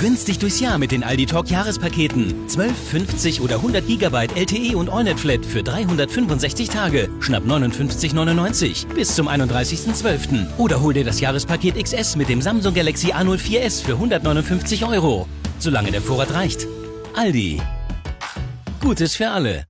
günstig durchs Jahr mit den Aldi Talk Jahrespaketen. 12, 50 oder 100 GB LTE und AllNet Flat für 365 Tage. Schnapp 59,99 bis zum 31.12. Oder hol dir das Jahrespaket XS mit dem Samsung Galaxy A04s für 159 €. Solange der Vorrat reicht. Aldi. Gutes für alle.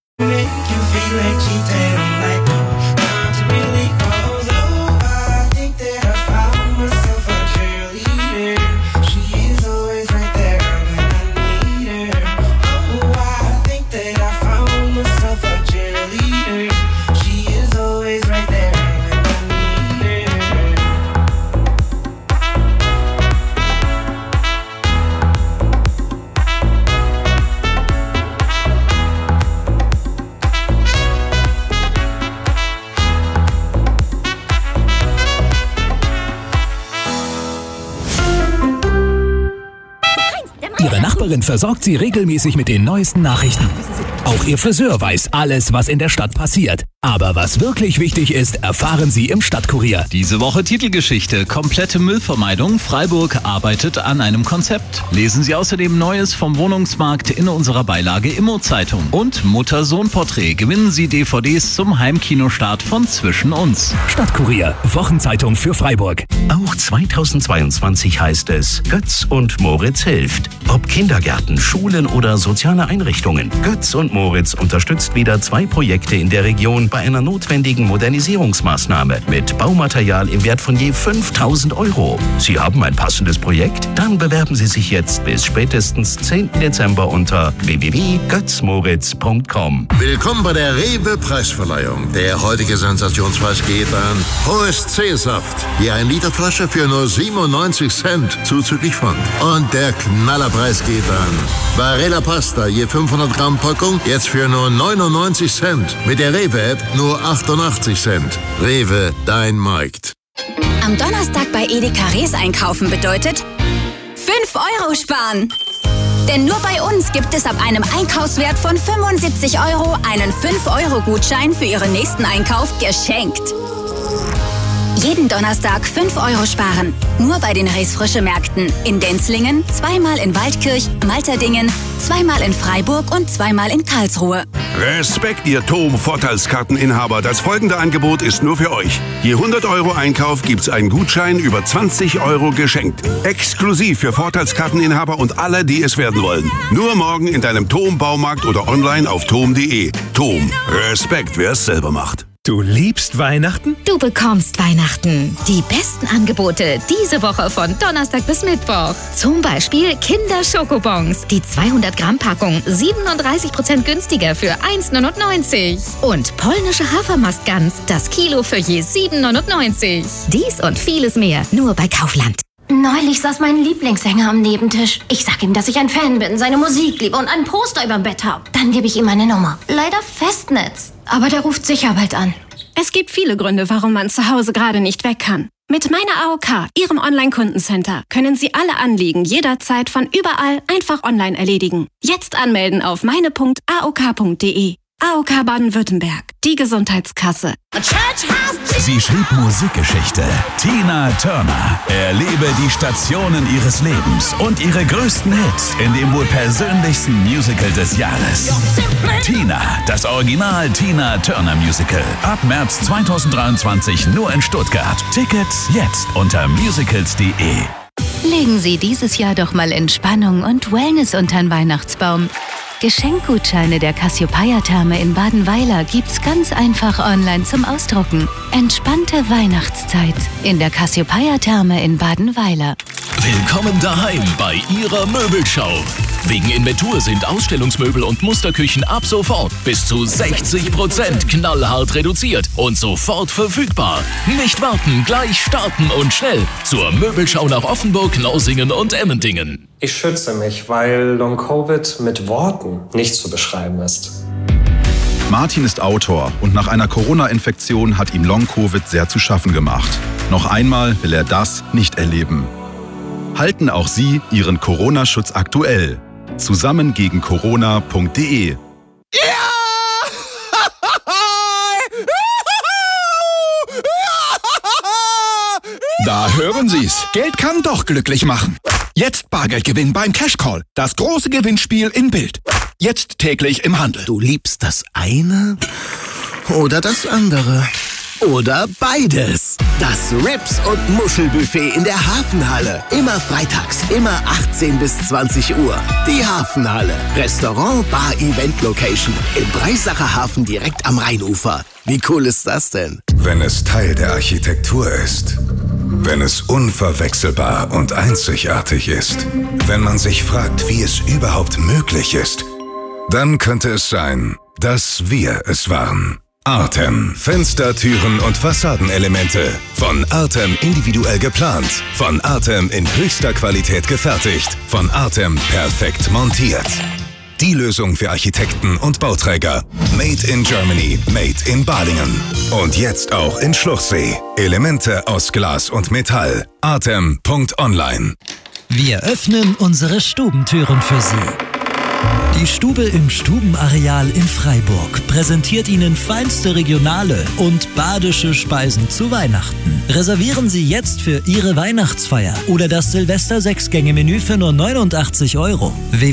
Ihre Nachbarin versorgt Sie regelmäßig mit den neuesten Nachrichten. Auch Ihr Friseur weiß alles, was in der Stadt passiert. Aber was wirklich wichtig ist, erfahren Sie im Stadtkurier. Diese Woche Titelgeschichte: komplette Müllvermeidung. Freiburg arbeitet an einem Konzept. Lesen Sie außerdem Neues vom Wohnungsmarkt in unserer Beilage Immo-Zeitung. Und Mutter-Sohn-Porträt. Gewinnen Sie DVDs zum Heimkinostart von Zwischen uns. Stadtkurier, Wochenzeitung für Freiburg. Auch 2022 heißt es: Götz und Moritz hilft. Ob Kindergärten, Schulen oder soziale Einrichtungen. Götz und Moritz unterstützt wieder 2 Projekte in der Region bei einer notwendigen Modernisierungsmaßnahme mit Baumaterial im Wert von je 5.000 €. Sie haben ein passendes Projekt? Dann bewerben Sie sich jetzt bis spätestens 10. Dezember unter www.götzmoritz.com. Willkommen bei der Rewe-Preisverleihung. Der heutige Sensationspreis geht an Hohes C-Saft. Hier 1 Liter Flasche für nur 97 Cent zuzüglich Pfand. Und der Knallerpreis geht an Barilla Pasta, je 500 Gramm Packung, jetzt für nur 99 Cent. Mit der Rewe-App nur 88 Cent. Rewe, dein Markt. Am Donnerstag bei Edeka Rees einkaufen bedeutet 5 € sparen. Denn nur bei uns gibt es ab einem Einkaufswert von 75 € einen 5-€-Gutschein für Ihren nächsten Einkauf geschenkt. Jeden Donnerstag 5 € sparen. Nur bei den Rees Frische Märkten. In Denzlingen, 2-mal in Waldkirch, Malterdingen, 2-mal in Freiburg und 2-mal in Karlsruhe. Respekt, ihr TOM-Vorteilskarteninhaber. Das folgende Angebot ist nur für euch. Je 100 € Einkauf gibt's einen Gutschein über 20 € geschenkt. Exklusiv für Vorteilskarteninhaber und alle, die es werden wollen. Nur morgen in deinem TOM-Baumarkt oder online auf tom.de. TOM. Respekt, wer es selber macht. Du liebst Weihnachten? Du bekommst Weihnachten. Die besten Angebote diese Woche von Donnerstag bis Mittwoch. Zum Beispiel Kinder-Schokobons. Die 200-Gramm-Packung 37% günstiger für 1,99 €. Und polnische Hafermastgans. Das Kilo für je 7,99 €. Dies und vieles mehr nur bei Kaufland. Neulich saß mein Lieblingssänger am Nebentisch. Ich sag ihm, dass ich ein Fan bin, seine Musik liebe und ein Poster überm Bett hab. Dann gebe ich ihm meine Nummer. Leider Festnetz. Aber der ruft sicher bald an. Es gibt viele Gründe, warum man zu Hause gerade nicht weg kann. Mit meiner AOK, Ihrem Online-Kundencenter, können Sie alle Anliegen jederzeit von überall einfach online erledigen. Jetzt anmelden auf meine.aok.de. AOK Baden-Württemberg, die Gesundheitskasse. Sie schrieb Musikgeschichte. Tina Turner. Erlebe die Stationen ihres Lebens und ihre größten Hits in dem wohl persönlichsten Musical des Jahres. Tina, das Original Tina Turner Musical. Ab März 2023 nur in Stuttgart. Tickets jetzt unter musicals.de. Legen Sie dieses Jahr doch mal Entspannung und Wellness unter den Weihnachtsbaum. Geschenkgutscheine der Cassiopeia-Therme in Badenweiler gibt's ganz einfach online zum Ausdrucken. Entspannte Weihnachtszeit in der Cassiopeia-Therme in Badenweiler. Willkommen daheim bei Ihrer Möbelschau. Wegen Inventur sind Ausstellungsmöbel und Musterküchen ab sofort bis zu 60% knallhart reduziert und sofort verfügbar. Nicht warten, gleich starten und schnell zur Möbelschau nach Offenburg, Nausingen und Emmendingen. Ich schütze mich, weil Long-Covid mit Worten nicht zu beschreiben ist. Martin ist Autor und nach einer Corona-Infektion hat ihm Long-Covid sehr zu schaffen gemacht. Noch einmal will er das nicht erleben. Halten auch Sie Ihren Corona-Schutz aktuell. Zusammen gegen Corona.de. Da hören Sie's. Geld kann doch glücklich machen. Jetzt Bargeldgewinn beim Cashcall. Das große Gewinnspiel in Bild. Jetzt täglich im Handel. Du liebst das eine oder das andere? Oder beides. Das Rips- und Muschelbuffet in der Hafenhalle. Immer freitags, immer 18 bis 20 Uhr. Die Hafenhalle. Restaurant, Bar, Event Location. Im Breisacher Hafen direkt am Rheinufer. Wie cool ist das denn? Wenn es Teil der Architektur ist. Wenn es unverwechselbar und einzigartig ist. Wenn man sich fragt, wie es überhaupt möglich ist. Dann könnte es sein, dass wir es waren. Artem. Fenster, Türen und Fassadenelemente. Von Artem individuell geplant. Von Artem in höchster Qualität gefertigt. Von Artem perfekt montiert. Die Lösung für Architekten und Bauträger. Made in Germany. Made in Balingen. Und jetzt auch in Schluchsee. Elemente aus Glas und Metall. Artem.online. Wir öffnen unsere Stubentüren für Sie. Die Stube im Stubenareal in Freiburg präsentiert Ihnen feinste regionale und badische Speisen zu Weihnachten. Reservieren Sie jetzt für Ihre Weihnachtsfeier oder das Silvester-6-Gänge-Menü für nur 89 €.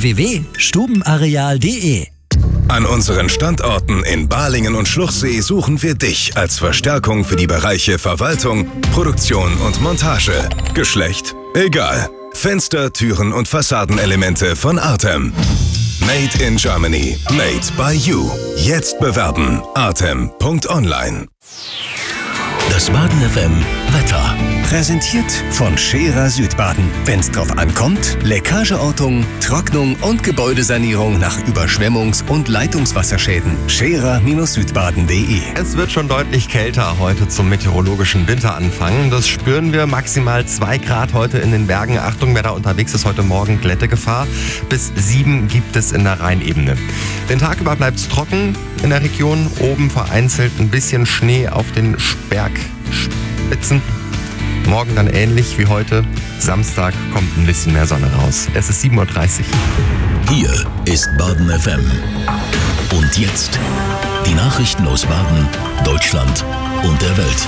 www.stubenareal.de. An unseren Standorten in Balingen und Schluchsee suchen wir dich als Verstärkung für die Bereiche Verwaltung, Produktion und Montage. Geschlecht? Egal. Fenster, Türen und Fassadenelemente von Artem. Made in Germany. Made by you. Jetzt bewerben. Artem.online. Das Baden FM Wetter. Präsentiert von Scherer Südbaden. Wenn's drauf ankommt, Leckageortung, Trocknung und Gebäudesanierung nach Überschwemmungs- und Leitungswasserschäden. Scherer-Südbaden.de. Es wird schon deutlich kälter heute zum meteorologischen Winteranfang. Das spüren wir. Maximal 2 Grad heute in den Bergen. Achtung, wer da unterwegs ist, heute Morgen Glättegefahr. Bis 7 gibt es in der Rheinebene. Den Tag über bleibt es trocken in der Region. Oben vereinzelt ein bisschen Schnee auf den Bergspitzen. Morgen dann ähnlich wie heute. Samstag kommt ein bisschen mehr Sonne raus. Es ist 7:30 Uhr. Hier ist Baden FM. Und jetzt die Nachrichten aus Baden, Deutschland und der Welt.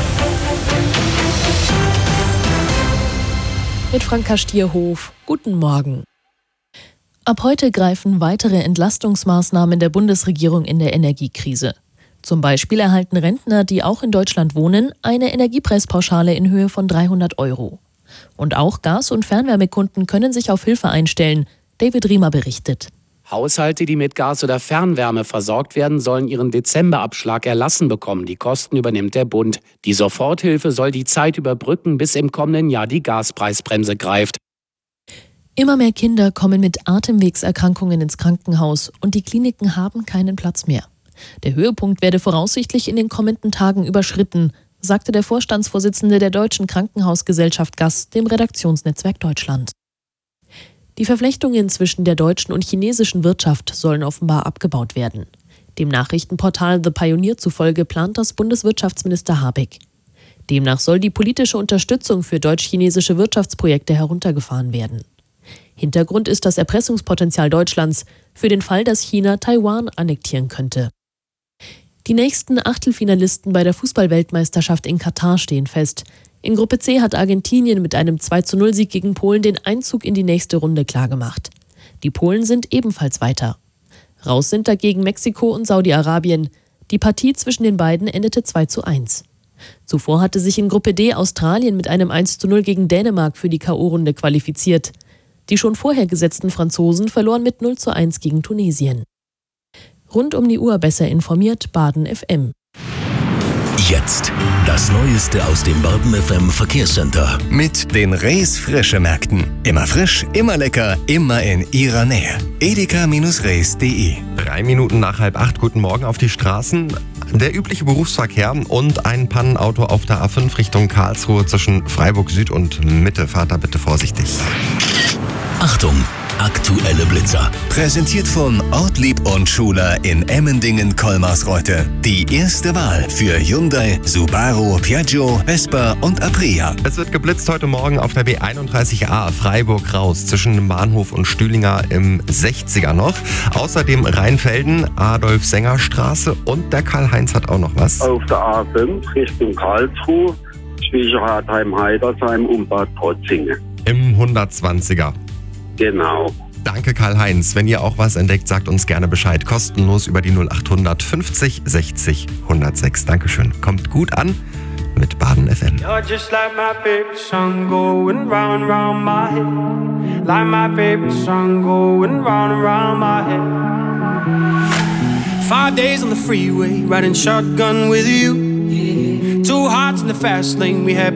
Mit Franka Stierhof. Guten Morgen. Ab heute greifen weitere Entlastungsmaßnahmen der Bundesregierung in der Energiekrise. Zum Beispiel erhalten Rentner, die auch in Deutschland wohnen, eine Energiepreispauschale in Höhe von 300 €. Und auch Gas- und Fernwärmekunden können sich auf Hilfe einstellen. David Riemer berichtet. Haushalte, die mit Gas oder Fernwärme versorgt werden, sollen ihren Dezemberabschlag erlassen bekommen. Die Kosten übernimmt der Bund. Die Soforthilfe soll die Zeit überbrücken, bis im kommenden Jahr die Gaspreisbremse greift. Immer mehr Kinder kommen mit Atemwegserkrankungen ins Krankenhaus und die Kliniken haben keinen Platz mehr. Der Höhepunkt werde voraussichtlich in den kommenden Tagen überschritten, sagte der Vorstandsvorsitzende der Deutschen Krankenhausgesellschaft GAS dem Redaktionsnetzwerk Deutschland. Die Verflechtungen zwischen der deutschen und chinesischen Wirtschaft sollen offenbar abgebaut werden. Dem Nachrichtenportal The Pioneer zufolge plant das Bundeswirtschaftsminister Habeck. Demnach soll die politische Unterstützung für deutsch-chinesische Wirtschaftsprojekte heruntergefahren werden. Hintergrund ist das Erpressungspotenzial Deutschlands für den Fall, dass China Taiwan annektieren könnte. Die nächsten Achtelfinalisten bei der Fußball-Weltmeisterschaft in Katar stehen fest. In Gruppe C hat Argentinien mit einem 2:0-Sieg gegen Polen den Einzug in die nächste Runde klargemacht. Die Polen sind ebenfalls weiter. Raus sind dagegen Mexiko und Saudi-Arabien. Die Partie zwischen den beiden endete 2:1. Zuvor hatte sich in Gruppe D Australien mit einem 1:0 gegen Dänemark für die K.O.-Runde qualifiziert. Die schon vorher gesetzten Franzosen verloren mit 0:1 gegen Tunesien. Rund um die Uhr besser informiert Baden FM. Jetzt das Neueste aus dem Baden FM Verkehrscenter. Mit den Rees Frische Märkten. Immer frisch, immer lecker, immer in Ihrer Nähe. edeka-rees.de. 3 Minuten nach 7:30. Guten Morgen auf die Straßen. Der übliche Berufsverkehr und ein Pannenauto auf der A5 Richtung Karlsruhe zwischen Freiburg Süd und Mitte. Fahrt da bitte vorsichtig. Achtung! Aktuelle Blitzer. Präsentiert von Ortlieb und Schuler in Emmendingen-Kolmarsreuth. Die erste Wahl für Hyundai, Subaru, Piaggio, Vespa und Aprilia. Es wird geblitzt heute Morgen auf der B31a Freiburg raus zwischen dem Bahnhof und Stühlinger im 60er noch. Außerdem Rheinfelden, Adolf-Sänger-Straße und der Karl-Heinz hat auch noch was. Auf der A5 Richtung Karlsruhe, zwischen Hartheim-Heidersheim und Bad Protzingen. Im 120er. Genau. Danke Karl-Heinz. Wenn ihr auch was entdeckt, sagt uns gerne Bescheid. Kostenlos über die 0800 50 60 106. Dankeschön. Kommt gut an mit Baden FM. You're just like my favorite song going round and round my head. Like my favorite song going round and round my head. 5 days on the freeway, riding shotgun with you. 2 hearts in the fast lane, we had